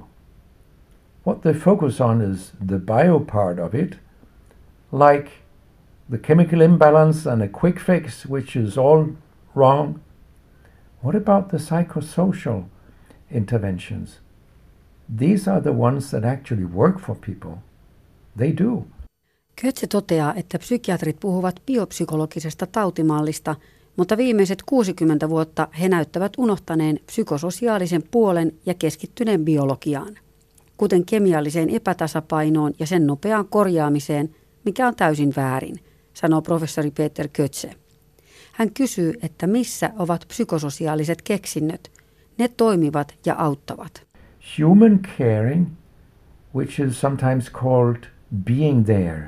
What they focus on is the bio part of it, like the chemical imbalance and a quick fix, which is all wrong. What about the psychosocial interventions? These are the ones that actually work for people. They do. Kötze toteaa, että psykiatrit puhuvat biopsykologisesta tautimallista, mutta viimeiset 60 vuotta he näyttävät unohtaneen psykososiaalisen puolen ja keskittyneen biologiaan, kuten kemialliseen epätasapainoon ja sen nopeaan korjaamiseen, mikä on täysin väärin, sanoo professori Peter Kötze. Hän kysyy, että missä ovat psykososiaaliset keksinnöt. Ne toimivat ja auttavat. Human caring, which is sometimes called being there.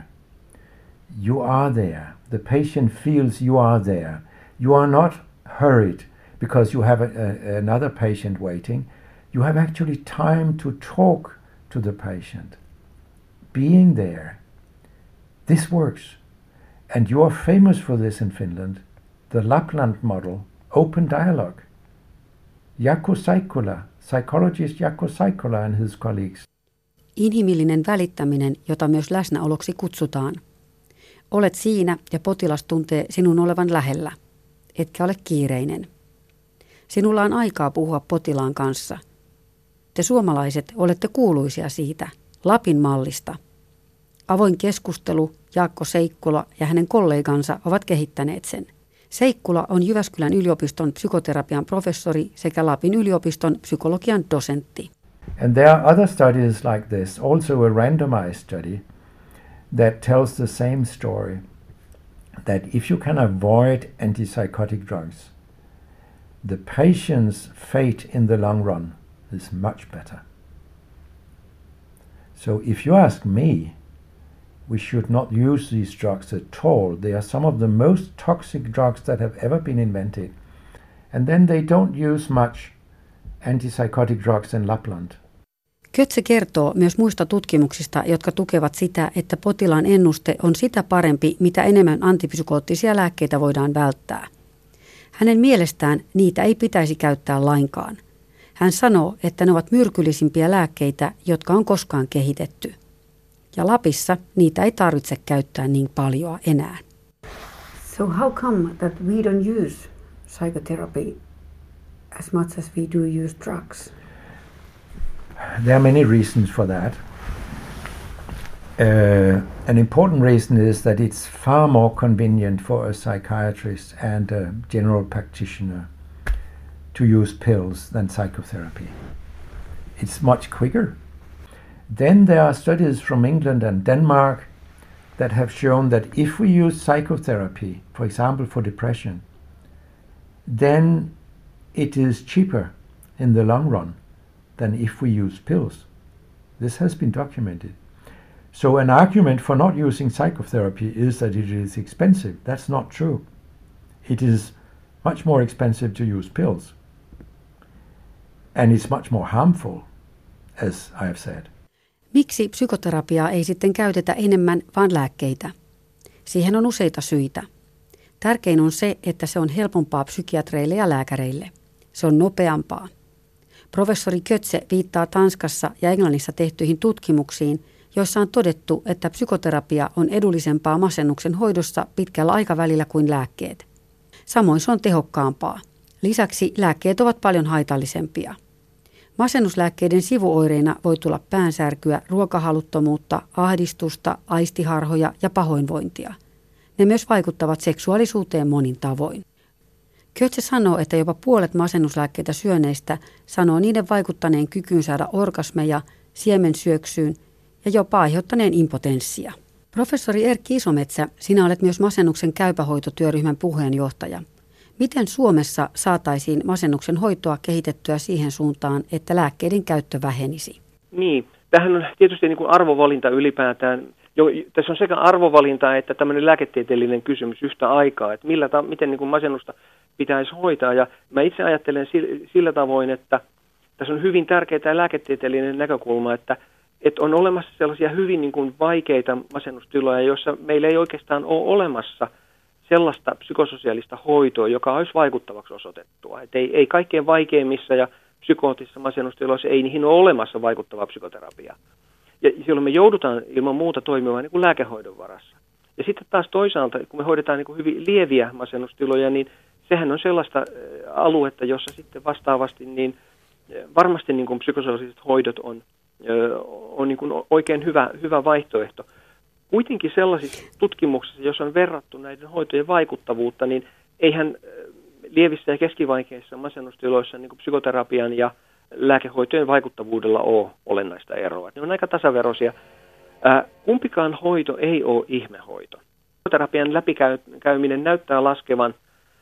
You are there. The patient feels you are there. You are not hurried because you have another patient waiting. You have actually time to talk to the patient. Being there. This works. And you are famous for this in Finland. The Lapland model, open dialogue. Jaakko Saikkula, psychologist Jaakko Saikkula and his colleagues. Inhimillinen välittäminen, jota myös läsnäoloksi kutsutaan. Olet siinä ja potilas tuntee sinun olevan lähellä, etkä ole kiireinen. Sinulla on aikaa puhua potilaan kanssa. Te suomalaiset olette kuuluisia siitä, Lapin mallista. Avoin keskustelu, Jaakko Saikkula ja hänen kollegansa ovat kehittäneet sen. Saikkula on Jyväskylän yliopiston psykoterapian professori sekä Lapin yliopiston psykologian dosentti. And there are other studies like this, also a randomized study that tells the same story, that if you can avoid antipsychotic drugs, the patient's fate in the long run is much better. So if you ask me, we should not use these drugs at all. They are some of the most toxic drugs that have ever been invented. And then they don't use much antipsychotic drugs in Lapland. Kötze kertoo myös muista tutkimuksista, jotka tukevat sitä, että potilaan ennuste on sitä parempi, mitä enemmän antipsykoottisia lääkkeitä voidaan välttää. Hänen mielestään niitä ei pitäisi käyttää lainkaan. Hän sanoo, että ne ovat myrkyllisimpiä lääkkeitä, jotka on koskaan kehitetty. Ja Lapissa niitä ei tarvitse käyttää niin paljon enää. So how come that we don't use psychotherapy as much as we do use drugs? There are many reasons for that. An important reason is that it's far more convenient for a psychiatrist and a general practitioner to use pills than psychotherapy. It's much quicker. Then there are studies from England and Denmark that have shown that if we use psychotherapy, for example for depression, then it is cheaper in the long run than if we use pills. This has been documented. So an argument for not using psychotherapy is that it is expensive. That's not true. It is much more expensive to use pills. And it's much more harmful, as I have said. Miksi psykoterapiaa ei sitten käytetä enemmän vaan lääkkeitä? Siihen on useita syitä. Tärkein on se, että se on helpompaa psykiatreille ja lääkäreille. Se on nopeampaa. Professori Kötse viittaa Tanskassa ja Englannissa tehtyihin tutkimuksiin, joissa on todettu, että psykoterapia on edullisempaa masennuksen hoidossa pitkällä aikavälillä kuin lääkkeet. Samoin se on tehokkaampaa. Lisäksi lääkkeet ovat paljon haitallisempia. Masennuslääkkeiden sivuoireina voi tulla päänsärkyä, ruokahaluttomuutta, ahdistusta, aistiharhoja ja pahoinvointia. Ne myös vaikuttavat seksuaalisuuteen monin tavoin. Kötse sanoo, että jopa puolet masennuslääkkeitä syöneistä sanoo niiden vaikuttaneen kykyyn saada orgasmeja, siemensyöksyyn ja jopa aiheuttaneen impotenssia. Professori Erkki Isometsä, sinä olet myös masennuksen käypähoitotyöryhmän puheenjohtaja. Miten Suomessa saataisiin masennuksen hoitoa kehitettyä siihen suuntaan, että lääkkeiden käyttö vähenisi? Niin, tämähän on tietysti niin kuin arvovalinta ylipäätään. Tässä on sekä arvovalinta että tämmöinen lääketieteellinen kysymys yhtä aikaa, että miten niin kuin masennusta pitäisi hoitaa. Ja mä itse ajattelen sillä tavoin, että tässä on hyvin tärkeä tämä lääketieteellinen näkökulma, että on olemassa sellaisia hyvin niin kuin vaikeita masennustiloja, joissa meillä ei oikeastaan ole olemassa sellaista psykososiaalista hoitoa, joka olisi vaikuttavaksi osoitettua. Et ei kaikkein vaikeimmissa ja psykoottisissa masennustiloissa ei niihin ole olemassa vaikuttavaa psykoterapiaa. Ja silloin me joudutaan ilman muuta toimimaan niin kuin lääkehoidon varassa. Ja sitten taas toisaalta, kun me hoidetaan niin kuin hyvin lieviä masennustiloja, niin sehän on sellaista aluetta, jossa sitten vastaavasti niin varmasti niin kuin psykososiaaliset hoidot on niin kuin oikein hyvä vaihtoehto. Kuitenkin sellaisissa tutkimuksissa, jos on verrattu näiden hoitojen vaikuttavuutta, niin eihän lievissä ja keskivaikeissa masennustiloissa niin kuin psykoterapian ja lääkehoitojen vaikuttavuudella ole olennaista eroa. Ne on aika tasaveroisia. Kumpikaan hoito ei ole ihmehoito. Psykoterapian läpikäyminen näyttää laskevan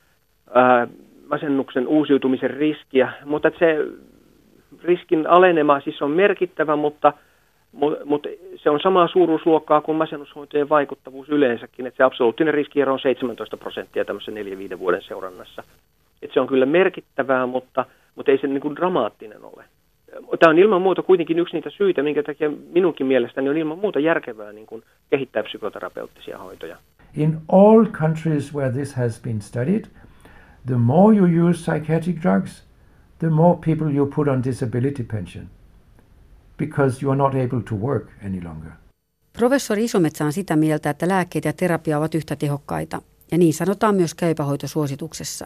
masennuksen uusiutumisen riskiä, mutta se riskin alenema siis on merkittävä, mutta se on samaa suuruusluokkaa kuin masennushoitojen vaikuttavuus yleensäkin, että se absoluuttinen riskiero on 17% tämmöisessä 4-5 vuoden seurannassa. Että se on kyllä merkittävää, mutta ei se niin kuin dramaattinen ole. Tämä on ilman muuta kuitenkin yksi niitä syitä, minkä takia minunkin mielestäni on ilman muuta järkevää niin kuin kehittää psykoterapeuttisia hoitoja. In all countries where this has been studied, the more you use psychiatric drugs, the more people you put on disability pension, because you are not able to work any longer. Professori Isometsä on sitä mieltä, että lääkkeet ja terapia ovat yhtä tehokkaita, ja niin sanotaan myös käypähoitosuosituksessa.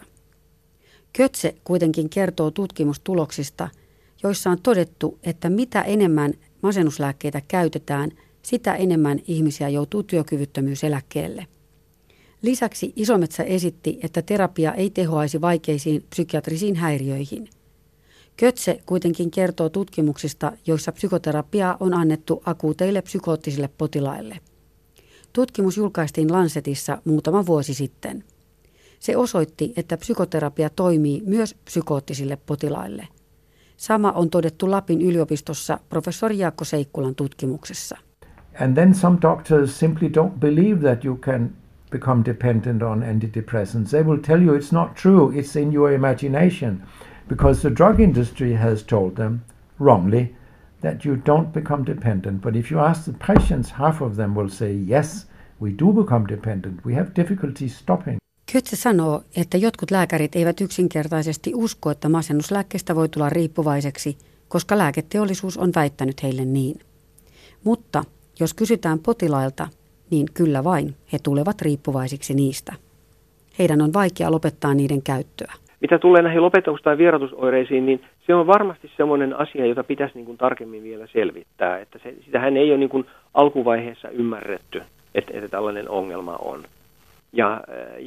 Kötse kuitenkin kertoo tutkimustuloksista, joissa on todettu, että mitä enemmän masennuslääkkeitä käytetään, sitä enemmän ihmisiä joutuu työkyvyttömyyseläkkeelle. Lisäksi Isometsä esitti, että terapia ei tehoaisi vaikeisiin psykiatrisiin häiriöihin. Kötse kuitenkin kertoo tutkimuksista, joissa psykoterapiaa on annettu akuuteille psykoottisille potilaille. Tutkimus julkaistiin Lancetissa muutama vuosi sitten. Se osoitti, että psykoterapia toimii myös psykoottisille potilaille. Sama on todettu Lapin yliopistossa professori Jaakko Seikkulan tutkimuksessa. And then some doctors simply don't believe that you can become dependent on antidepressants. They will tell you it's not true, it's in your imagination, because the drug industry has told them, wrongly, that you don't become dependent. But if you ask the patients, half of them will say, yes, we do become dependent. We have difficulty stopping. Kötse sanoo, että jotkut lääkärit eivät yksinkertaisesti usko, että masennuslääkkeestä voi tulla riippuvaiseksi, koska lääketeollisuus on väittänyt heille niin. Mutta jos kysytään potilailta, niin kyllä vain he tulevat riippuvaisiksi niistä. Heidän on vaikea lopettaa niiden käyttöä. Mitä tulee näihin lopetus- tai vierotusoireisiin, niin se on varmasti semmoinen asia, jota pitäisi niin kuin tarkemmin vielä selvittää. Että sitähän ei ole niin kuin alkuvaiheessa ymmärretty, että tällainen ongelma on. Ja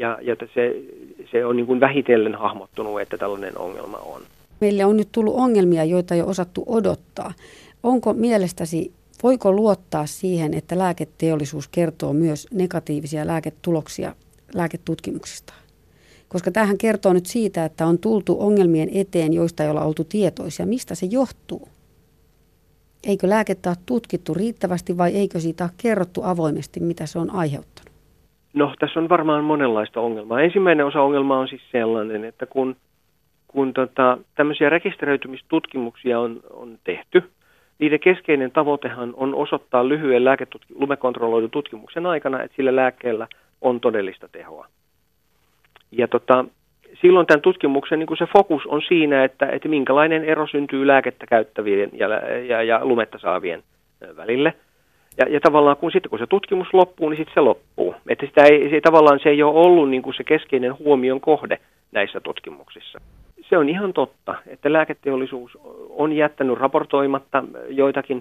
se on niin kuin vähitellen hahmottunut, että tällainen ongelma on. Meille on nyt tullut ongelmia, joita ei ole osattu odottaa. Onko mielestäsi, voiko luottaa siihen, että lääketeollisuus kertoo myös negatiivisia lääketuloksia lääketutkimuksista? Koska tämähän kertoo nyt siitä, että on tultu ongelmien eteen, joista ei olla oltu tietoisia. Mistä se johtuu? Eikö lääkettä ole tutkittu riittävästi vai eikö siitä ole kerrottu avoimesti, mitä se on aiheuttanut? No, tässä on varmaan monenlaista ongelmaa. Ensimmäinen osa ongelmaa on siis sellainen, että kun kun tämmöisiä rekisteröitymistutkimuksia on tehty, niiden keskeinen tavoitehan on osoittaa lyhyen lumekontrolloidun tutkimuksen aikana, että sillä lääkkeellä on todellista tehoa. Ja silloin tämän tutkimuksen niin kuin se fokus on siinä, että minkälainen ero syntyy lääkettä käyttävien ja lumetta saavien välille. Ja tavallaan kun se tutkimus loppuu, niin sitten se loppuu. Että se ei ole ollut niin kuin se keskeinen huomion kohde näissä tutkimuksissa. Se on ihan totta, että lääketeollisuus on jättänyt raportoimatta joitakin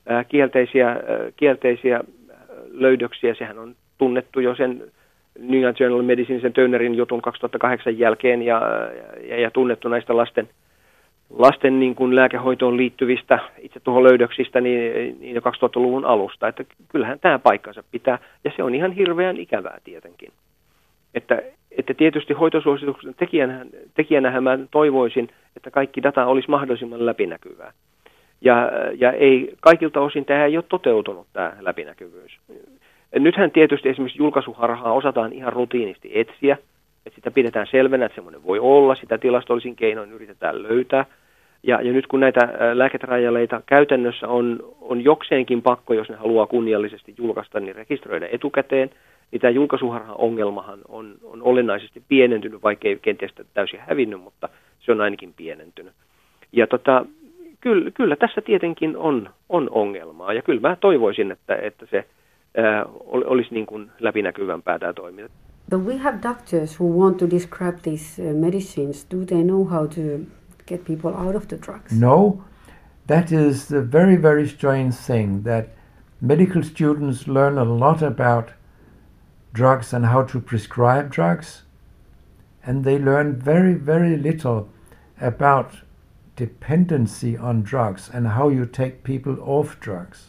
kielteisiä löydöksiä. Sehän on tunnettu jo sen New England Journal of Medicine, sen Turnerin jutun 2008 jälkeen ja tunnettu näistä lasten niin kuin lääkehoitoon liittyvistä itsetuholöydöksistä niin jo 2000-luvun alusta. Että kyllähän tämä paikkansa pitää, ja se on ihan hirveän ikävää tietenkin. Että tietysti hoitosuosituksen tekijänähän mä toivoisin, että kaikki data olisi mahdollisimman läpinäkyvää. Ja ei, kaikilta osin tämä ei ole toteutunut, tämä läpinäkyvyys. Nythän tietysti esimerkiksi julkaisuharhaa osataan ihan rutiinisti etsiä, että sitä pidetään selvänä, että semmoinen voi olla, sitä tilastollisin keinoin yritetään löytää. Ja nyt kun näitä lääketrajaleita käytännössä on jokseenkin pakko, jos ne haluaa kunniallisesti julkaista, niin rekisteröidä etukäteen, niin tämä julkaisuharha-ongelmahan on olennaisesti pienentynyt, vaikka ei kenties täysin hävinnyt, mutta se on ainakin pienentynyt. Ja kyllä tässä tietenkin on ongelmaa, ja kyllä mä toivoisin, että se olisi niin kuin läpinäkyvämpää tämä toiminta. But we have doctors who want to describe these medicines. Do they know how to get people out of the drugs? No, that is the very, very strange thing, that medical students learn a lot about drugs and how to prescribe drugs, and they learn very, very little about dependency on drugs and how you take people off drugs.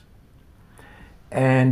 And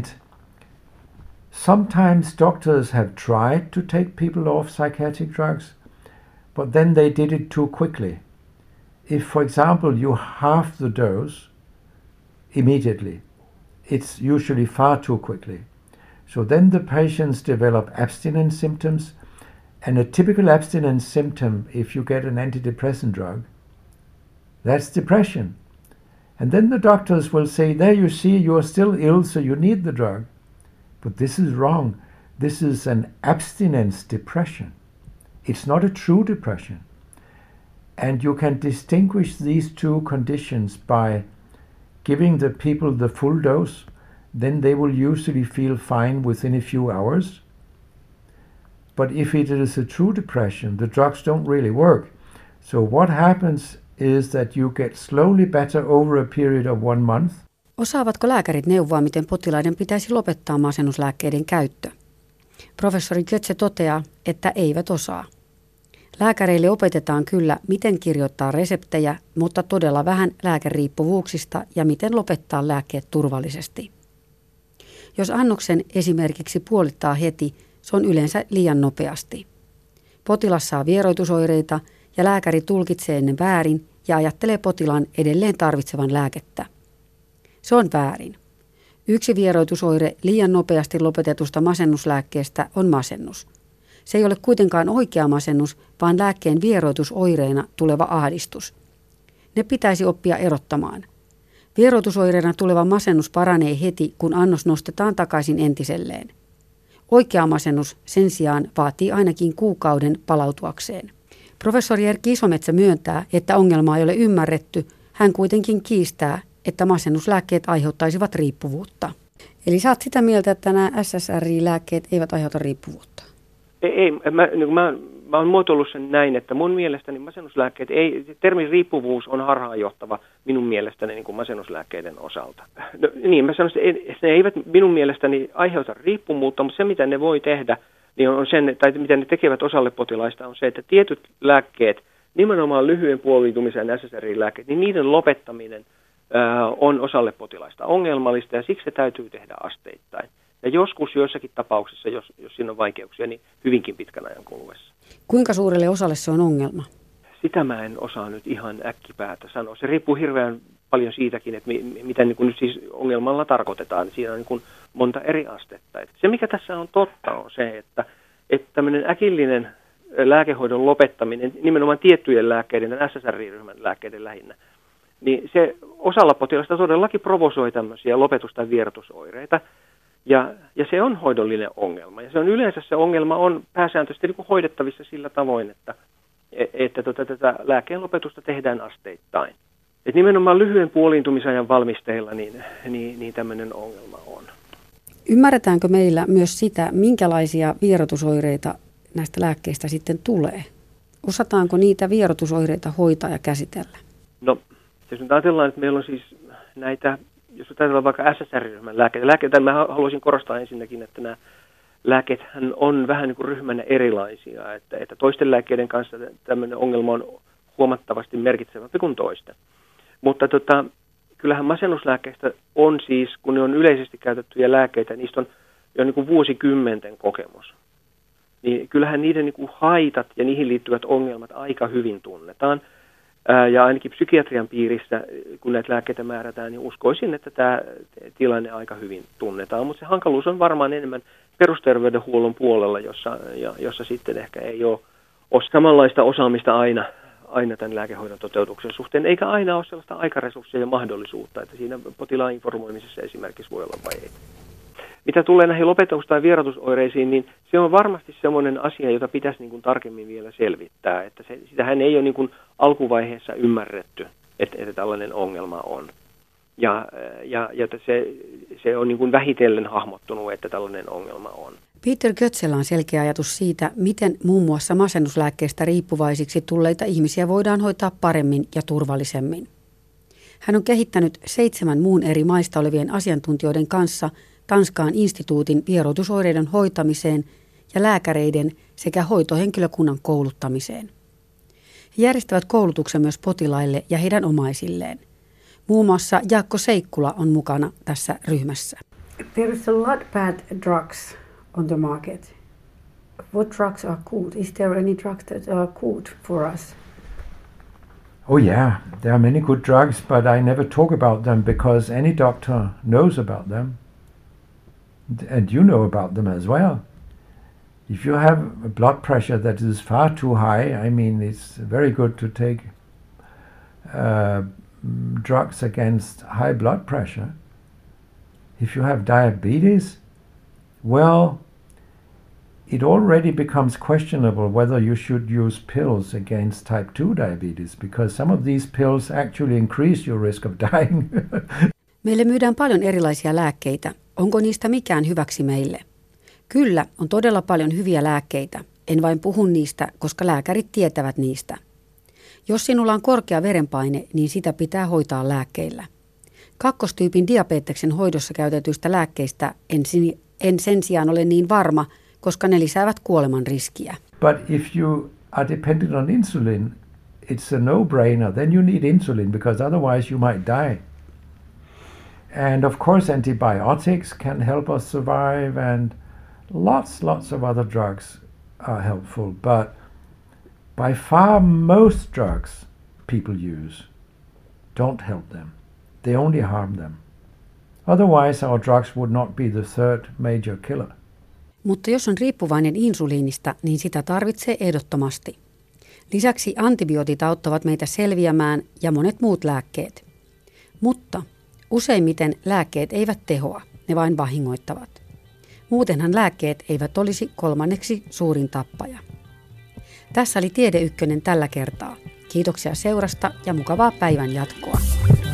sometimes doctors have tried to take people off psychiatric drugs, but then they did it too quickly. If, for example, you halve the dose immediately, it's usually far too quickly. So then the patients develop abstinence symptoms, and a typical abstinence symptom, if you get an antidepressant drug, that's depression. And then the doctors will say, there you see, you are still ill, so you need the drug. But this is wrong. This is an abstinence depression. It's not a true depression. And you can distinguish these two conditions by giving the people the full dose. Then they will usually feel fine within a few hours. But if it is a true depression, the drugs don't really work. So what happens is that you get slowly better over a period of 1 month. Osaavatko lääkärit neuvoa, miten potilaiden pitäisi lopettaa masennuslääkkeiden käyttö? Professori Götze toteaa, että eivät osaa. Lääkäreille opetetaan kyllä, miten kirjoittaa reseptejä, mutta todella vähän lääkeriippuvuuksista ja miten lopettaa lääkkeet turvallisesti. Jos annoksen esimerkiksi puolittaa heti, se on yleensä liian nopeasti. Potilas saa vieroitusoireita ja lääkäri tulkitsee ne väärin ja ajattelee potilaan edelleen tarvitsevan lääkettä. Se on väärin. Yksi vieroitusoire liian nopeasti lopetetusta masennuslääkkeestä on masennus. Se ei ole kuitenkaan oikea masennus, vaan lääkkeen vieroitusoireena tuleva ahdistus. Ne pitäisi oppia erottamaan. Vieroitusoireena tuleva masennus paranee heti, kun annos nostetaan takaisin entiselleen. Oikea masennus sen sijaan vaatii ainakin kuukauden palautuakseen. Professori Erkki Isometsä myöntää, että ongelmaa ei ole ymmärretty. Hän kuitenkin kiistää, että masennuslääkkeet aiheuttaisivat riippuvuutta. Eli sä oot sitä mieltä, että nämä SSRI-lääkkeet eivät aiheuta riippuvuutta? Ei, mä oon muotoillut sen näin, että mun mielestäni masennuslääkkeet, termi riippuvuus on harhaanjohtava minun mielestäni niin kuin masennuslääkkeiden osalta. No, niin, mä sanoisin, että ne eivät minun mielestäni aiheuta riippuvuutta, mutta se mitä ne voi tehdä, niin on sen, tai mitä ne tekevät osalle potilaista on se, että tietyt lääkkeet, nimenomaan lyhyen puolitumisen SSRI-lääkkeet, niin niiden lopettaminen on osalle potilaista ongelmallista ja siksi se täytyy tehdä asteittain. Ja joskus joissakin tapauksissa, jos siinä on vaikeuksia, niin hyvinkin pitkän ajan kuluessa. Kuinka suurelle osalle se on ongelma? Sitä mä en osaa nyt ihan äkkipäätä sanoa. Se riippuu hirveän paljon siitäkin, että mitä niin kuin nyt siis ongelmalla tarkoitetaan. Siinä on niin kuin monta eri astetta. Se, mikä tässä on totta, on se, että tämmöinen äkillinen lääkehoidon lopettaminen, nimenomaan tiettyjen lääkkeiden, tämän SSRI-ryhmän lääkkeiden lähinnä, niin se osalla potilasta todellakin provosoi tämmöisiä lopetus- tai vierotusoireita. Ja se on hoidollinen ongelma. Ja se on yleensä se ongelma on pääsääntöisesti niin kuin hoidettavissa sillä tavoin, että tätä lääkkeen lopetusta tehdään asteittain. Et nimenomaan lyhyen puoliintumisajan valmisteilla niin tämmöinen ongelma on. Ymmärretäänkö meillä myös sitä, minkälaisia vierotusoireita näistä lääkkeistä sitten tulee? Osataanko niitä vierotusoireita hoitaa ja käsitellä? No, jos nyt ajatellaan, että meillä on siis näitä, jos ajatellaan vaikka SSRI-ryhmän lääkkeitä, mä haluaisin korostaa ensinnäkin, että nämä lääkkeethän on vähän niin kuin ryhmänä erilaisia, että toisten lääkkeiden kanssa tämmöinen ongelma on huomattavasti merkitsevämpi kuin toisten. Mutta kyllähän masennuslääkkeistä on siis, kun ne on yleisesti käytettyjä lääkkeitä, niistä on jo niin kuin vuosikymmenten kokemus. Niin kyllähän niiden niin kuin haitat ja niihin liittyvät ongelmat aika hyvin tunnetaan. Ja ainakin psykiatrian piirissä, kun näitä lääkkeitä määrätään, niin uskoisin, että tämä tilanne aika hyvin tunnetaan. Mutta se hankaluus on varmaan enemmän perusterveydenhuollon puolella, jossa sitten ehkä ei ole samanlaista osaamista aina tämän lääkehoidon toteutuksen suhteen, eikä aina ole sellaista aikaresurssia ja mahdollisuutta, että siinä potilaan informoimisessa esimerkiksi voi olla vai ei. Mitä tulee näihin lopetus- tai vierotusoireisiin, niin se on varmasti semmoinen asia, jota pitäisi niin kuin tarkemmin vielä selvittää, että sitähän ei ole niin kuin alkuvaiheessa ymmärretty, että tällainen ongelma on. Ja se on niin kuin vähitellen hahmottunut, että tällainen ongelma on. Peter Götzellä on selkeä ajatus siitä, miten muun muassa masennuslääkkeistä riippuvaisiksi tulleita ihmisiä voidaan hoitaa paremmin ja turvallisemmin. Hän on kehittänyt 7 muun eri maista olevien asiantuntijoiden kanssa Tanskaan instituutin vierotusoireiden hoitamiseen ja lääkäreiden sekä hoitohenkilökunnan kouluttamiseen. He järjestävät koulutuksen myös potilaille ja heidän omaisilleen. Muun muassa Jaakko Seikkula on mukana tässä ryhmässä. There is a lot bad drugs on the market. What drugs are good? Is there any drugs that are good for us? Oh yeah, there are many good drugs, but I never talk about them because any doctor knows about them. And you know about them as well. If you have a blood pressure that is far too high, I mean, it's very good to take drugs against high blood pressure. If you have diabetes, well, it already becomes questionable whether you should use pills against type 2 diabetes, because some of these pills actually increase your risk of dying. Meille myydään paljon erilaisia lääkkeitä. Onko niistä mikään hyväksi meille? Kyllä, on todella paljon hyviä lääkkeitä. En vain puhu niistä, koska lääkärit tietävät niistä. Jos sinulla on korkea verenpaine, niin sitä pitää hoitaa lääkkeillä. Kakkostyypin diabeteksen hoidossa käytetyistä lääkkeistä en sen sijaan ole niin varma, koska ne lisäävät kuoleman riskiä. But if you are dependent on insulin, it's a no-brainer. Then you need insulin because otherwise you might die. And of course antibiotics can help us survive and lots of other drugs are helpful. But by far most drugs people use don't help them. They only harm them. Otherwise our drugs would not be the third major killer. Mutta jos on riippuvainen insuliinista, niin sitä tarvitsee ehdottomasti. Lisäksi antibiootit auttavat meitä selviämään ja monet muut lääkkeet. Mutta useimmiten lääkkeet eivät tehoa, ne vain vahingoittavat. Muutenhan lääkkeet eivät olisi 3. suurin tappaja. Tässä oli Tiede Ykkönen tällä kertaa. Kiitoksia seurasta ja mukavaa päivän jatkoa.